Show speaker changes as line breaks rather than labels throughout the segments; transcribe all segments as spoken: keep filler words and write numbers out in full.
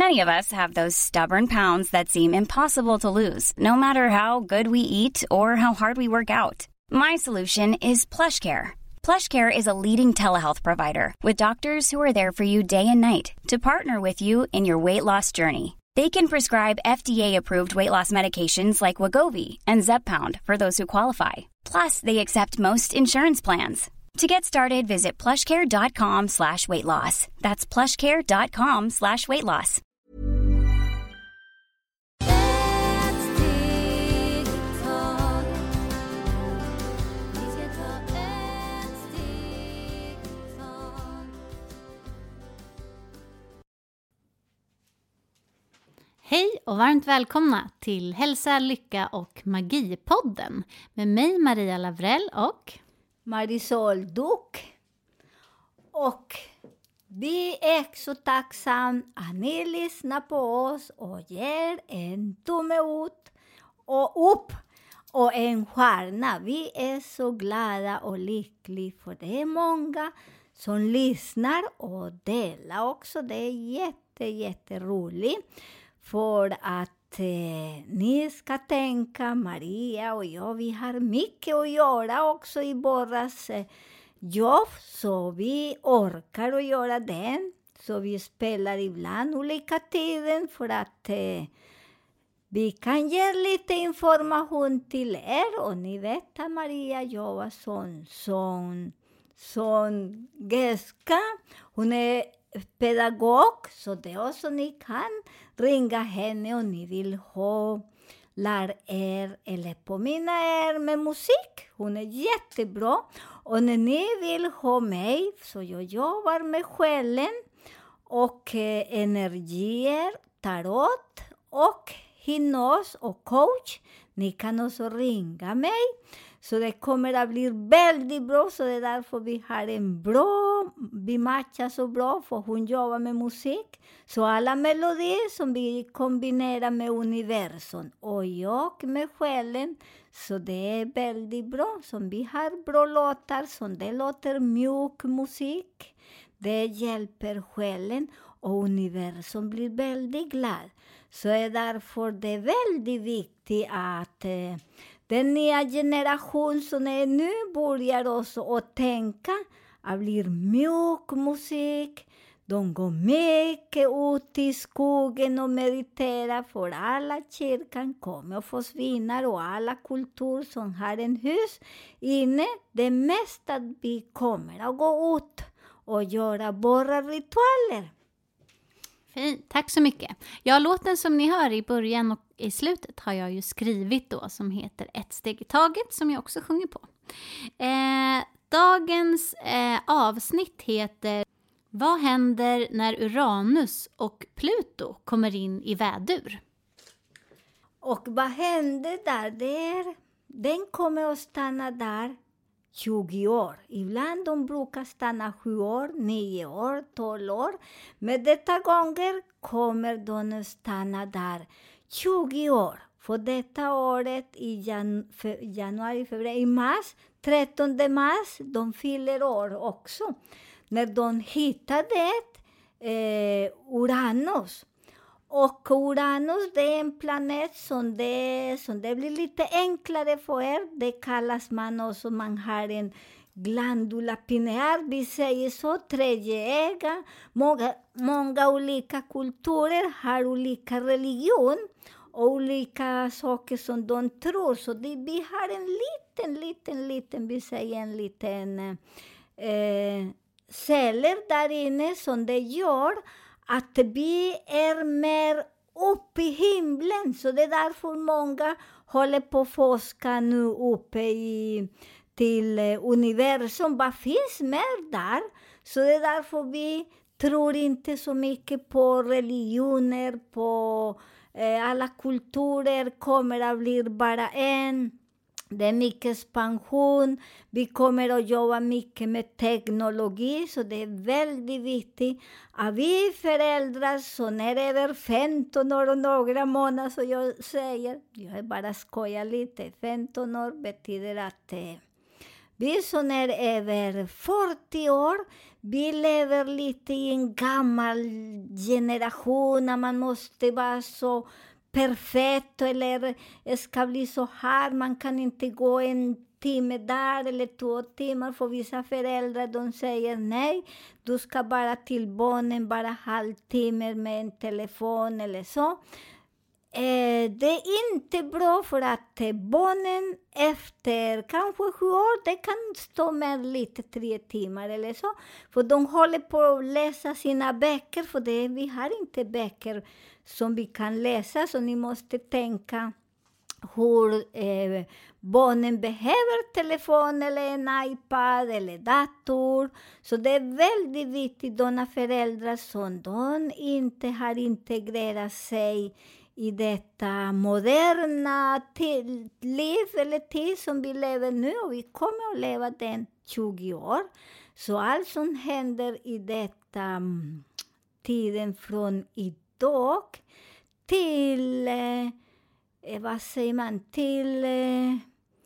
Many of us have those stubborn pounds that seem impossible to lose, no matter how good we eat or how hard we work out. My solution is PlushCare. PlushCare is a leading telehealth provider with doctors who are there for you day and night to partner with you in your weight loss journey. They can prescribe F D A-approved weight loss medications like Wegovy and Zepbound for those who qualify. Plus, they accept most insurance plans. To get started, visit plushcare.com slash weight loss. That's plushcare.com slash weight loss.
Hej och varmt välkomna till Hälsa, Lycka och Magipodden med mig Maria Lavrell och
Marisol Duck. Och vi är så tacksamma att ni lyssnar på oss och ger en tumme ut och upp och en stjärna. Vi är så glada och lyckliga för det är många som lyssnar och delar också. Det är jätte, jätteroligt. För att eh, ni ska tänka, Maria och jag, vi har mycket att göra också i våras eh, jobb. Så vi orkar att göra den. Så vi spelar ibland olika tiden för att eh, vi kan ge lite information till er. Och ni vet att Maria jobbar som, som, som gäska. Hon är pedagog, så det är också ni kan ringa henne om ni vill ha lär er eller påminna er med musik. Hon är jättebra. Och när ni vill ha mig så jag jobbar med själen och eh, energier, tarot och hypnos och coach. Ni kan också ringa mig. Så det kommer att bli väldigt bra. Så det är därför vi har en bra, vi matchar så bra. För hon jobbar med musik. Så alla melodier som vi kombinerar med universum. Och jag med själen. Så det är väldigt bra. Som vi har bra låtar. Som det låter mjuk musik. Det hjälper själen. Och universum blir väldigt glad. Så är därför det är väldigt viktigt att Eh, den nya generation som är nu börjar också att tänka att blir mjuk musik. De går mycket ut i skogen och mediterar för alla kyrkan kommer och försvinner och alla kultur som har en hus inne. Det mest att vi kommer att gå ut och göra våra ritualer.
Fint, tack så mycket. Ja, låten som ni hör i början och i slutet har jag ju skrivit då som heter Ett steg i taget som jag också sjunger på. Eh, dagens eh, avsnitt heter Vad händer när Uranus och Pluto kommer in i vädur?
Och vad händer där? Det är, den kommer att stanna där tjugo år. Ibland de brukar stanna sju år, nio år, tolv år. Men detta gånger kommer de att stanna där tjugo år. För detta året i jan- fe- januari, februari, i mars, trettonde mars, de fyller år också. När de hittade eh, Uranus. Och Uranus det är en planet som det, som det blir lite enklare för er. Det kallas man också, man har en glandula pineal, vi säger så, tredje öga. Många, många olika kulturer har olika religion och olika saker som de tror. Så det, vi har en liten, liten, liten, vi säger en liten eh, celler där inne som det gör att vi är mer uppe i himlen. Så det är därför många håller på att forska nu uppe i, till universum. Vad finns mer där? Så det är därför vi tror inte så mycket på religioner, på eh, alla kulturer kommer att bli bara en. Det är mycket expansion. Vi kommer att jobba mycket med teknologi. Så det är väldigt viktigt att vi föräldrar som är över femton år och några månader. Så jag säger, jag bara skojar lite. femton år betyder att eh, vi som är över fyrtio år. vi lever lite i en gammal generation när man måste vara så perfekt eller det ska bli så här. Man kan inte gå en timme där eller två timmar för vissa föräldrar. De säger nej, du ska bara till barnen bara halvtimme med en telefon eller så. Eh, det är inte bra för att eh, barnen efter kanske sju år, det kan stå med lite tre timmar eller så. För de håller på att läsa sina böcker, för det, vi har inte böcker som vi kan läsa. Så ni måste tänka hur eh, barnen behöver telefon eller en iPad eller dator. Så det är väldigt viktigt, de föräldrar som de inte har integrerat sig i detta moderna till, liv eller tid som vi lever nu, och vi kommer att leva den tjugo år. Så allt som händer i detta um, tiden från idag till, eh, vad säger man, till, eh,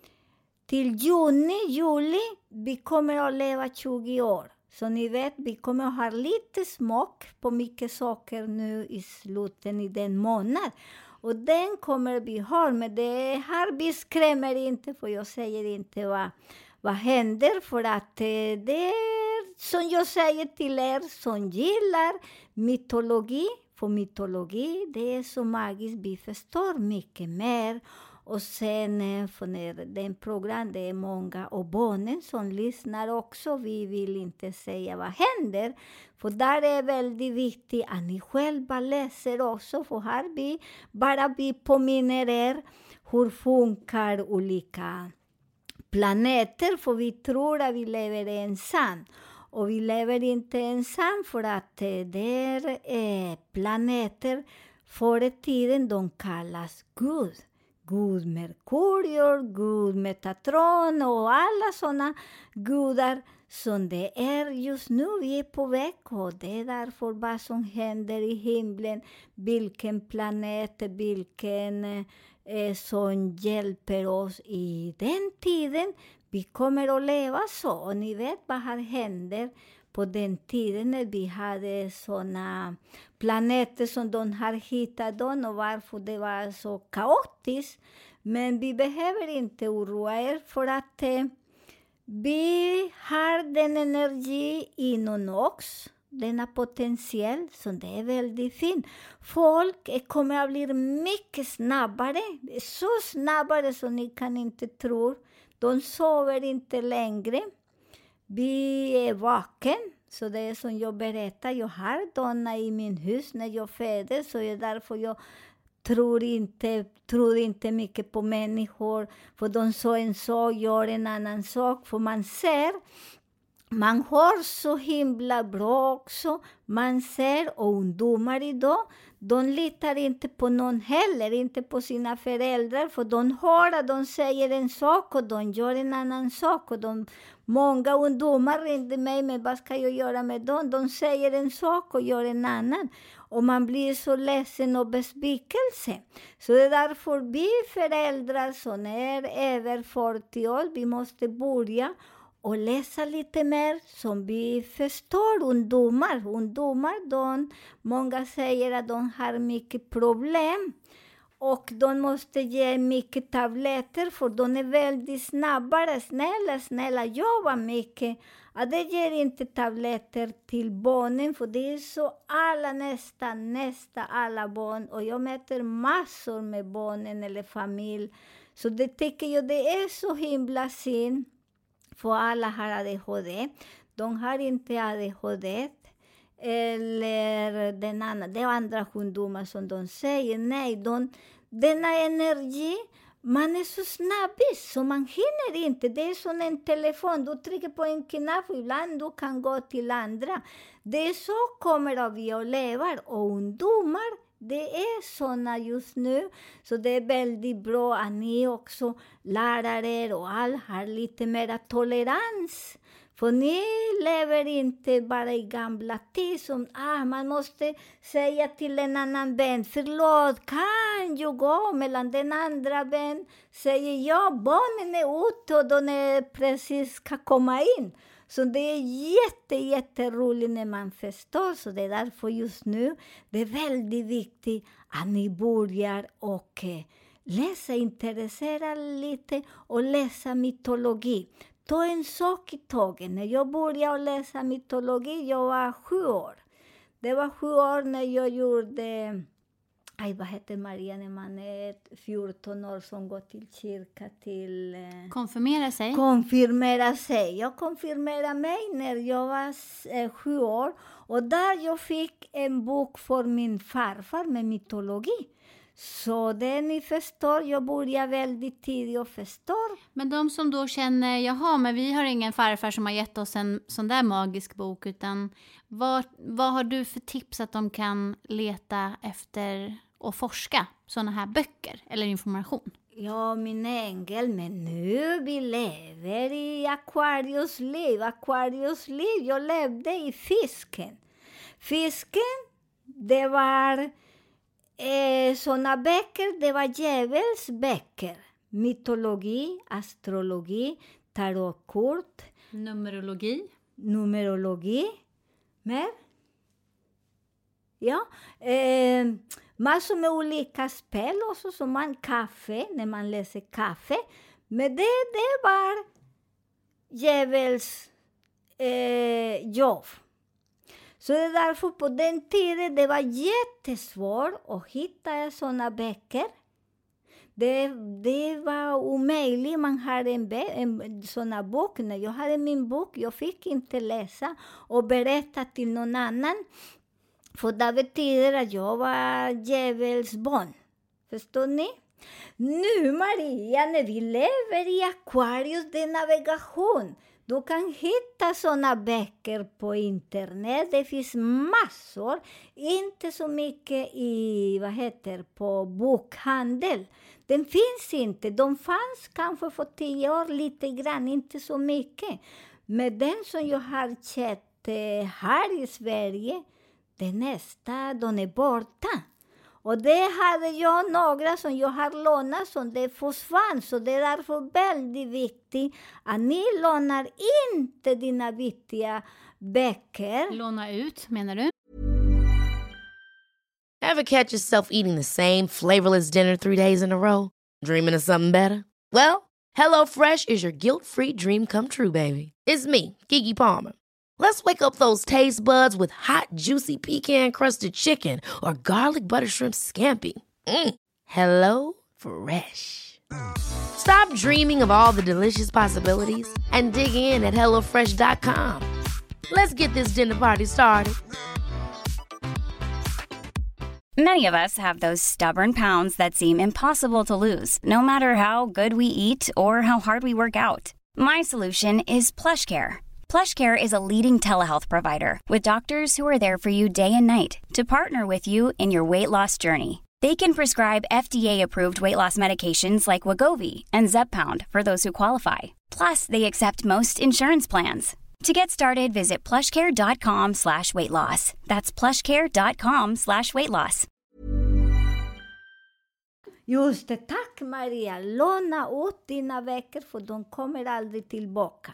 till juni, juli, vi kommer att leva tjugo år. Så ni vet, vi kommer att ha lite smak på mycket saker nu i slutet i den månad. Och den kommer vi ha, men det här vi skrämmer inte, för jag säger inte vad, vad händer. För att det är som jag säger till er som gillar mytologi. För mytologi, det är så magiskt, vi förstår mycket mer. Och sen för den program, det är många och barnen som lyssnar också. Vi vill inte säga vad händer. För där är väldigt viktigt att ni själva läser också. För här vi bara vi påminner er hur funkar olika planeter. För vi tror att vi lever ensam. Och vi lever inte ensam, för att det är planeter förr i tiden, de kallas Gud. Gud Merkurius, Gud Metatron och alla sådana gudar som det är just nu. Vi är på väg, och det är därför vad som händer i himlen, vilken planet, vilken eh, som hjälper oss i den tiden. Vi kommer att leva så, och ni vet vad här händer på den tiden när vi hade sådana planeter som de har hittat dem, och varför det var så kaotiskt. Men vi behöver inte oroa er, för att eh, vi har den energi inom oss, denna potential, som det är väldigt fin. Folk eh, kommer att bli mycket snabbare, så snabbare som ni kan inte tro. De sover inte längre. Vi är vaken. Så det är som jag berättar. Jag har donna i min hus när jag föddes. Så är därför jag tror inte, tror inte mycket på människor. För de sa en sak, gör en annan sak. För man ser, man har så himla bra också. Man ser, och ungdomar idag, de litar inte på någon heller, inte på sina föräldrar. För de hör att de säger en sak och de gör en annan sak. Och de, många ungdomar ringde mig, men vad ska jag göra med dem? De säger en sak och gör en annan. Och man blir så ledsen och besvikelse. Så det är därför vi föräldrar som är över fyrtio år, vi måste börja och läsa lite mer som vi förstår ungdomar. Ungdomar, de, många säger att de har mycket problem. Och de måste ge mycket tabletter, för de är väldigt snabbare. Snälla, snälla, jobba mycket. Ja, det ger inte tabletter till barnen, för det är så alla, nästan, nästan alla barn. Och jag möter massor med barnen eller familj. Så det tycker jag det är så himla synd. För alla har A D H D. De har inte A D H D. Eller den andra, det är andra sjukdomar som de säger. Nej, de, denna energi, man är så snabbis så man hinner inte. Det är som en telefon. Du trycker på en knapp och ibland du kan gå till andra. Det är så kommer vi att leva. Och ungdomar, det är såna just nu. Så det är väldigt bra att ni också, lärare och all, har lite mer tolerans. För ni lever inte bara i gamla tid som ah, man måste säga till en annan vän, förlåt, kan jag gå? Mellan den andra vän säger ja, barnen är ute och de är precis ska komma in. Så det är jätte, jätteroligt när man förstår. Så det är därför just nu det är väldigt viktigt att ni börjar och eh, läsa, intressera lite och läsa mytologi. Ta en sak i taget. När jag började läsa mytologi, jag var sju år. Det var sju år när jag gjorde... Aj, vad heter Maria när man är fjorton år som går till kyrka till... Eh,
konfirmera sig?
Konfirmera sig. Jag konfirmerade mig när jag var eh, sju år. Och där jag fick en bok för min farfar med mytologi. Så det ni förstår, jag börjar väldigt tidigt och förstår.
Men de som då känner, jaha, men vi har ingen farfar som har gett oss en sån där magisk bok, utan vad, vad har du för tips att de kan leta efter och forska såna här böcker eller information?
Ja, min ängel, men nu vi lever i Aquarius liv. Aquarius liv, jag levde i fisken. Fisken, det var... Eh, såna böcker, det var djävulsböcker. Mytologi, astrologi, tarotkort.
Numerologi.
Numerologi. Mer? Ja. Eh, massor med olika spel också, som man kaffe, när man läser kaffe. Men det, det var djävuls eh, jobb. Så det är därför på den tiden det var jättesvårt att hitta sådana böcker. Det, det var omöjligt. Man hade en, en sån bok. När jag hade min bok, jag fick inte läsa och berätta till någon annan. För det betyder att jag var djävulsbarn. Förstår ni? Nu, Maria, när vi lever i Aquarius, det är navigation. Du kan hitta såna böcker på internet. Det finns massor. Inte så mycket i, vad heter, på bokhandel. Den finns inte. De fanns kanske för tio år lite grann, inte så mycket. Men den som jag har sett här i Sverige, det nästa, de är borta. Och det hade jag några som jag har lånat som det försvann. Så det är därför väldigt viktigt att ni lånar inte dina viktiga böcker.
Låna ut, menar du?
Ever catch yourself eating the same flavorless dinner three days in a row? Dreaming of something better? Well, HelloFresh is your guilt-free dream come true, baby. It's me, Keke Palmer. Let's wake up those taste buds with hot, juicy pecan-crusted chicken or garlic butter shrimp scampi. Mm. Hello Fresh. Stop dreaming of all the delicious possibilities and dig in at hello fresh dot com. Let's get this dinner party started.
Many of us have those stubborn pounds that seem impossible to lose, no matter how good we eat or how hard we work out. My solution is PlushCare. PlushCare is a leading telehealth provider with doctors who are there for you day and night to partner with you in your weight loss journey. They can prescribe F D A-approved weight loss medications like Wegovy and Zepbound for those who qualify. Plus, they accept most insurance plans. To get started, visit plushcare.com slash weight loss. That's plushcare.com slash weight loss.
Just det, tack Maria. Låna ut dina böcker för de kommer aldrig tillbaka.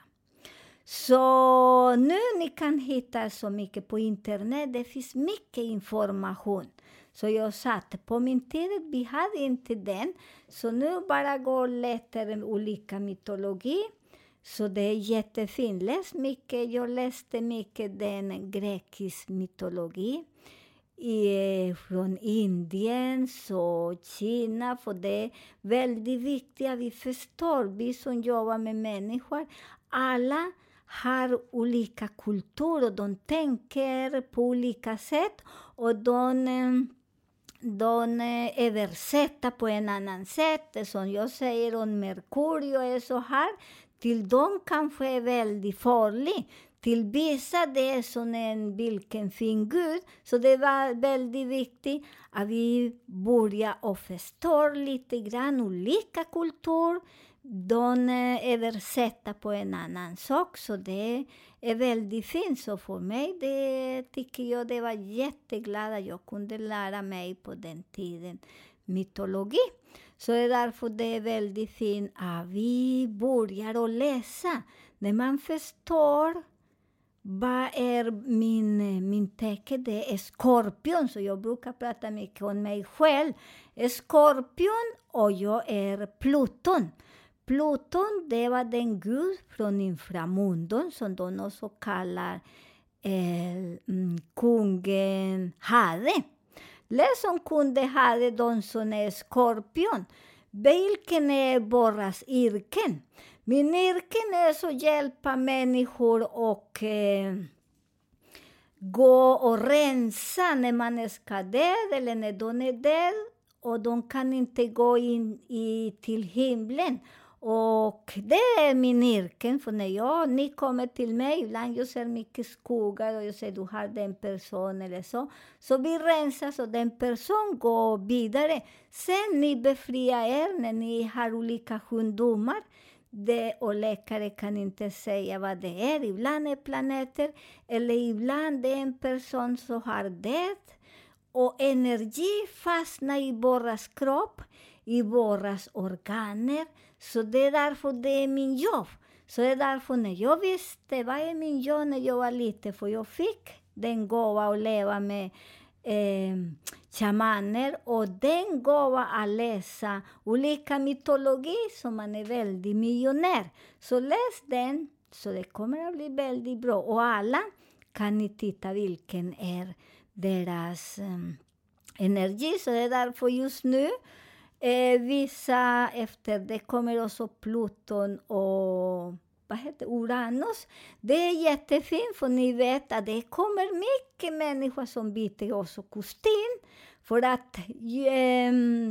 Så nu ni kan hitta så mycket på internet. Det finns mycket information. Så jag satt på min tid, vi hade inte den. Så nu bara går och letar olika mytologi. Så det är jättefint. Läs mycket. Jag läste mycket den grekisk mytologi. I, från Indien och Kina. För det är väldigt viktigt att vi förstår. Vi som jobbar med människor. Alla har olika kultur och de tänker på olika sätt. Och de, de översätter på en annan sätt. Som jag säger om Merkurio är så här. Till dem kanske är väldigt farligt. Till vissa det är som en vilken fin gud. Så det var väldigt viktigt att vi börjar och förstår lite grann olika kultur. De översätter på en annan sak. Så det är väldigt fint. Så för mig det tycker jag det var jätteglad att jag kunde lära mig på den tiden mytologi. Så det är därför det är väldigt fint att vi börjar att läsa. När man förstår vad är min, min tecken, det är skorpion. Så jag brukar prata mycket om mig själv. Skorpion och jag är Pluton. Pluton, det var den gud från inframundon som de också kallar eh, mm, kungen Hade. Läs om kungen Hade, de som är skorpion. Vilken är våras yrken? Min yrken är så hjälpa människor och eh, gå och rensa när man är skadad eller när de är där. Och de kan inte gå in i, till himlen. Och det är min yrken, för när jag, ni kommer till mig, ibland jag ser mycket skogar och jag säger du har den person eller så. Så vi rensar så den person går vidare. Sen ni befriar er när ni har olika sjukdomar. Det, och läkare kan inte säga vad det är. Ibland är planeter eller ibland det är en person som har det. Och energi fastnar i våras kropp, i våras organer. Så det är därför det är min jobb. Så det är därför när jag visste vad är min jobb när jag var liten. För jag fick den gåva att leva med eh, shamaner. Och den gåva att läsa olika mytologi som man är väldigt miljonär. Så läs den så det kommer att bli väldigt bra. Och alla kan ni titta vilken är deras um, energi. Så det är därför just nu eh, vissa efter det kommer också Pluton och vad heter Uranus. Det är jättefint för ni vet att det kommer mycket människor som byter också kostym. För att eh,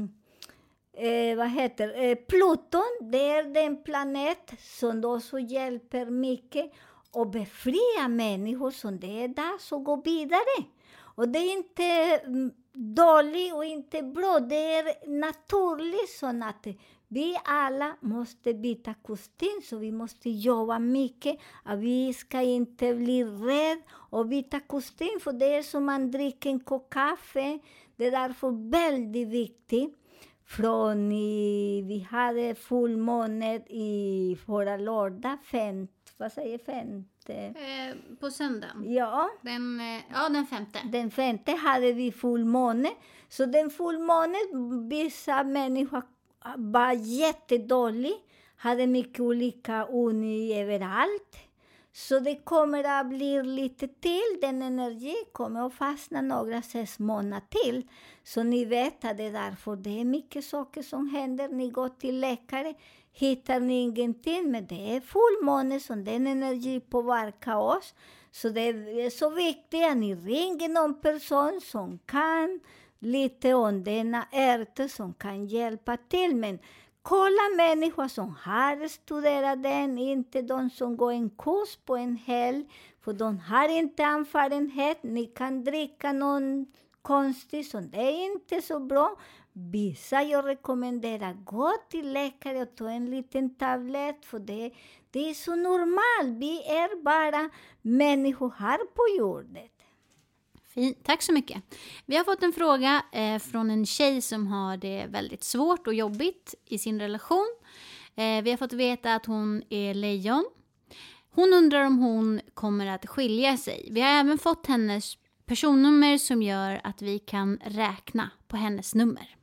eh, vad heter eh, Pluton, det är den planet som också hjälper mycket och befria människor som det är där som går vidare. Och det är inte dåligt och inte bra. Det är naturligt så att vi alla måste byta kostym. Så vi måste jobba mycket. Att vi ska inte bli rädda och byta kostym. För det är som man dricker en kopp kaffe. Det är därför väldigt viktigt. Från i, vi hade fullmåne i förra lördag. Fem, vad säger femte?
Eh, på söndagen?
Ja.
Den, eh, ja, den femte.
Den femte hade vi fullmåne. Så den fullmånen, vissa människor var jättedålig. Hade mycket olika uni överallt. Så det kommer att bli lite till. Den energi kommer att fastna några sex månader till. Så ni vet att det är därför det är mycket saker som händer. Ni går till läkare. Hittar ni ingenting. Men det är fullmåne som den energi påverkar oss. Så det är så viktigt att ni ringer någon person som kan lite om denna ärte som kan hjälpa till. Men kolla människor som har studerat den, inte de som går en kurs på en helg. För de har inte erfarenhet. Ni kan dricka någon konstigt som det är inte så bra. Vissa jag rekommenderar gå till läkare och ta en liten tablett. För det, det är så normalt. Vi är bara människor här på jorden.
Fint, tack så mycket. Vi har fått en fråga eh, från en tjej som har det väldigt svårt och jobbigt i sin relation. Eh, vi har fått veta att hon är lejon. Hon undrar om hon kommer att skilja sig. Vi har även fått hennes personnummer som gör att vi kan räkna på hennes nummer.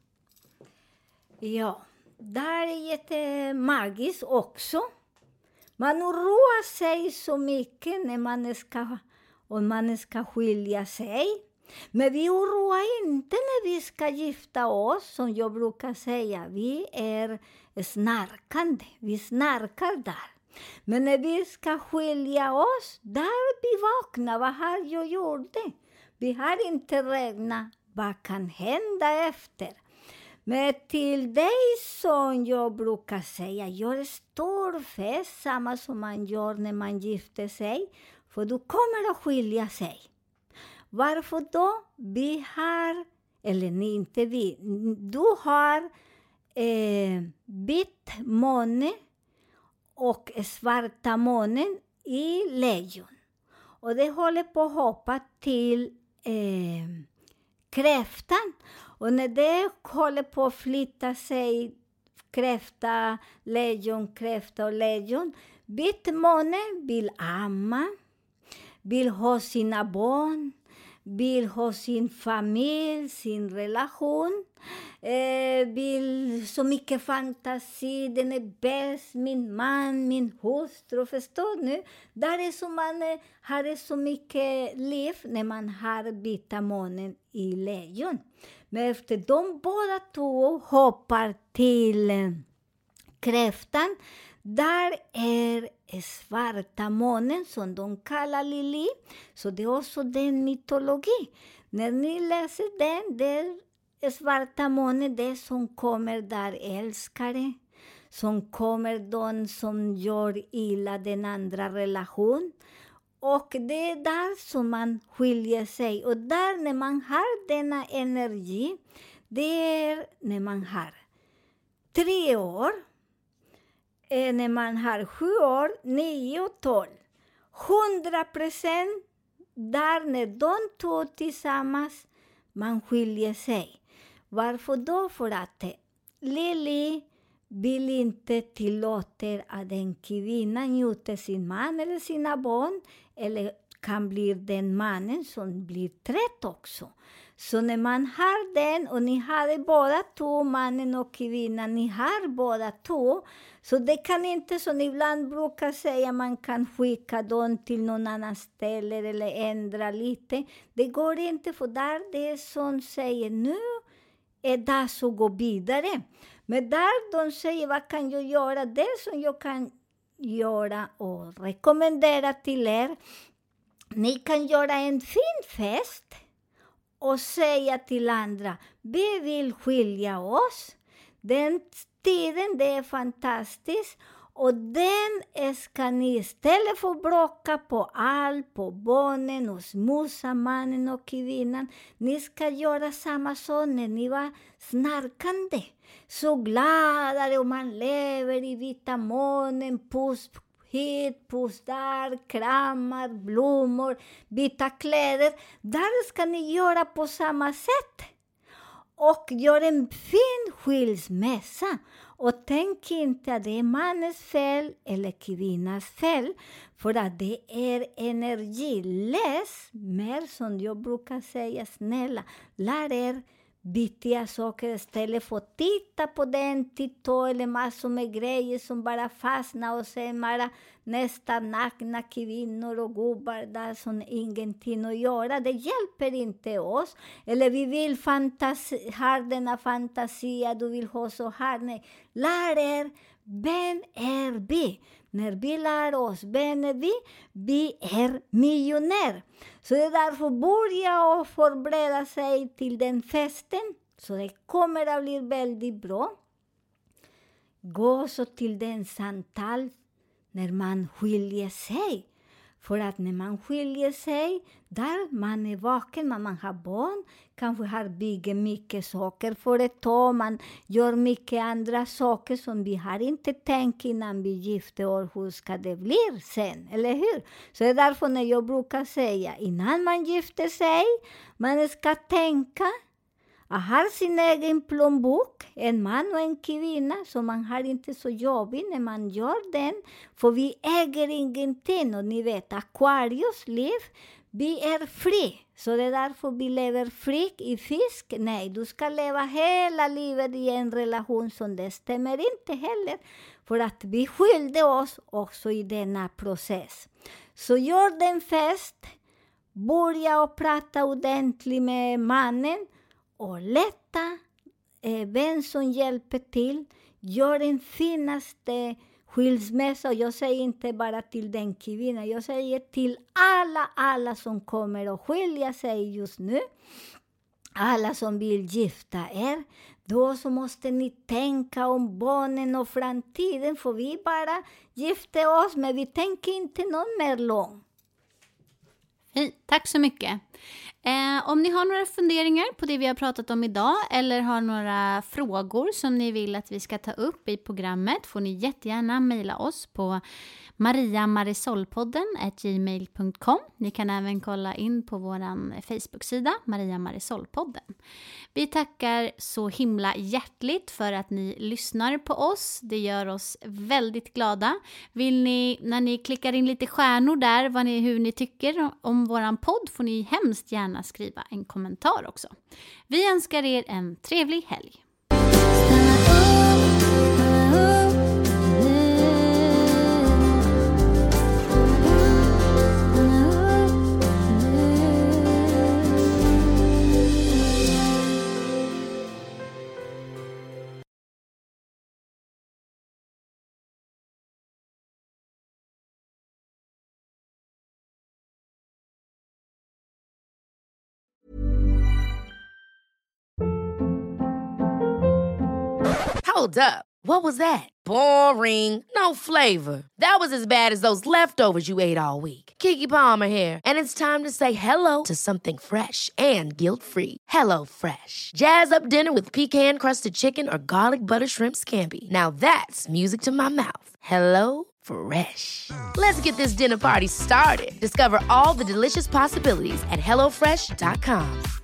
Ja, det här är jättemagiskt också. Man oroar sig så mycket när man ska, och man ska skilja sig. Men vi oroar inte när vi ska gifta oss, som jag brukar säga. Vi är snarkande, vi snarkar där. Men när vi ska skilja oss, där vi vaknar, vad har jag gjort det? Vi har inte räknat vad kan hända efter. Men till dig som jag brukar säga, gör stor fest, samma som man gör när man gifter sig. För du kommer att skilja sig. Varför då? Vi har, eller ni inte vi, du har eh, vitt måne och svarta månen i lejon. Och det håller på att hoppa till eh, kräftan. Och när det håller på att flytta sig, kräfta, lejon, kräfta och lejon, bitmåne vill amma, vill ha sina barn, vill ha sin familj, sin relation, eh, vill så mycket fantasi, den är bäst, min man, min hustru, förstår nu? Där är så man eh, har det så mycket liv när man har bitmånen i lejon. Men efter de båda två hoppar till eh, kräftan, där är svarta månen som de kallar Lili. Så det är också den mytologi. När ni läser den, det är svarta månen, det som kommer där älskare. Som kommer de som gör illa den andra relation. Och det är där som man skiljer sig. Och där när man har denna energi, det är när man har tre år. Eh, när man har sju år, nio och tolv. Hundra procent där när de två tillsammans, man skiljer sig. Varför då? För att Lili vill inte tillåta att den kvinnan njuter sin man eller sina barn. Eller kan bli den mannen som blir trött också. Så när man har den och ni har båda två, mannen och kvinnan, ni har båda två. Så det kan inte, som ibland brukar säga, man kan skicka dem till någon annan ställe eller ändra lite. Det går inte, för där det är som säger nu är dags att gå vidare. Men där de säger, vad kan jag göra? Det som jag kan göra och rekommendera till er. Ni kan göra en fin fest och säga till andra, vi vill skilja oss. Den tiden, det är fantastiskt. Och den ska ni istället för att bråka på allt, på barnen och smusa mannen och kvinnan. Ni ska göra samma sak när ni var snarkande. Så glada och man lever i vita månen, puss hit, puss där, kramar, blommor, byta kläder. Där ska ni göra på samma sätt. Och gör en fin skilsmässa. Och tänk inte att det är mannens fel eller kvinnans fel. För att det är energilös. Mer som jag brukar säga, snälla, lär er byta saker istället för att titta på den, titta eller massor med grejer som bara fastnar och sen bara nästan nakna kvinnor och gubbar där som ingenting att göra. Det hjälper inte oss. Eller vi vill fantasi, ha denna fantasi, du vill ha så här. Nej, lär er, vem är vi? När vi lär oss, vem är vi? Vi är miljonär. Så det är därför börja och förbereda sig till den festen. Så det kommer att bli väldigt bra. Gå så till den samtal när man skiljer sig. För att när man skiljer sig, där man är vaken, man, man har barn, kanske har byggt mycket saker för ett tag, man gör mycket andra saker som vi har inte tänkt innan vi gifte oss, hur ska det bli sen, eller hur? Så det är därför när jag brukar säga, innan man gifter sig, man ska tänka, att ha sin egen plånbok, en man och en kvinna, så man har inte så jobbigt när man gör den. För vi äger ingenting, och ni vet, Aquarius liv, vi är fri. Så det är därför vi lever fri i fisk. Nej, du ska leva hela livet i en relation som det stämmer inte heller. För att vi skilde oss också i denna process. Så gör den fest, börja och prata ordentligt med mannen. Och leta eh, vem som hjälper till. Gör den finaste skilsmässa. Jag säger inte bara till den kvinnan. Jag säger till alla, alla som kommer att skilja sig just nu. Alla som vill gifta er. Då så måste ni tänka om barnen och framtiden. För vi bara gifter oss, men vi tänker inte någon mer lång.
Hej, tack så mycket. Eh, om ni har några funderingar på det vi har pratat om idag eller har några frågor som ni vill att vi ska ta upp i programmet får ni jättegärna mejla oss på mariamarisolpodden at gmail dot com. Ni kan även kolla in på vår Facebook-sida Maria Marisolpodden. Vi tackar så himla hjärtligt för att ni lyssnar på oss. Det gör oss väldigt glada. Vill ni, när ni klickar in lite stjärnor där, vad ni, hur ni tycker om våran podd, får ni hemskt gärna skriva en kommentar också. Vi önskar er en trevlig helg.
Hold up. What was that? Boring. No flavor. That was as bad as those leftovers you ate all week. Keke Palmer here, and it's time to say hello to something fresh and guilt-free. Hello Fresh. Jazz up dinner with pecan-crusted chicken or garlic butter shrimp scampi. Now that's music to my mouth. Hello Fresh. Let's get this dinner party started. Discover all the delicious possibilities at hello fresh dot com.